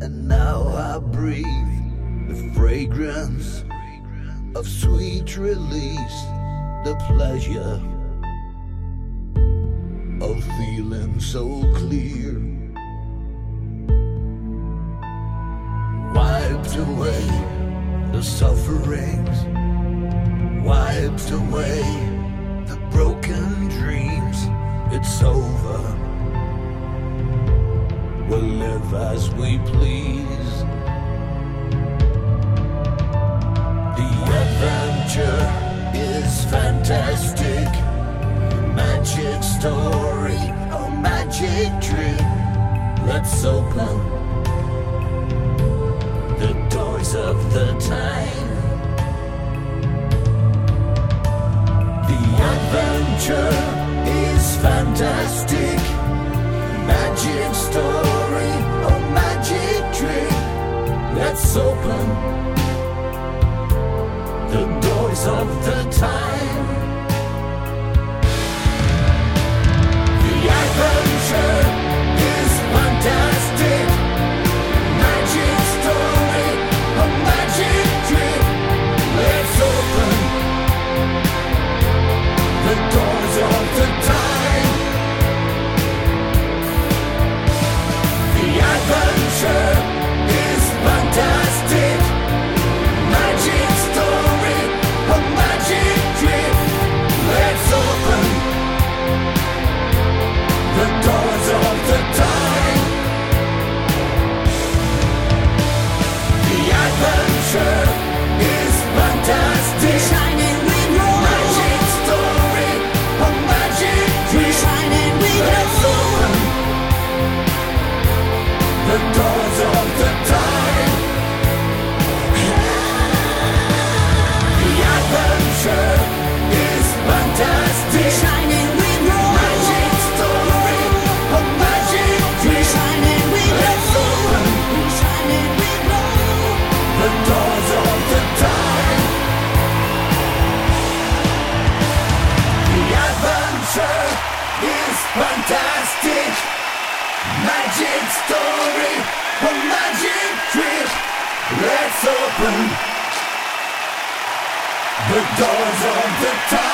And now I breathe the fragrance of sweet release, the pleasure of feeling so clear. Wiped away the sufferings, wiped away the broken dreams. It's over, we'll live as we please. The adventure is fantastic, magic story, a magic dream. Let's open the doors of the time. The adventure is fantastic, magic story, a magic dream. Let's open the doors of the time. The adventure is fantastic, magic story, a magic dream. Let's open the doors of the time. The adventure is fantastic, magic story, a magic dream. Let's open the doors of the time. The adventure is fantastic, Shining with magic story, a magic dream. shining with Let's open the doors of the time. The adventure is fantastic, shining with magic story, a magic dream. shining with Let's open shining with the doors of the time. The adventure is fantastic, magic story, a magic dream. Let's open the doors of the time.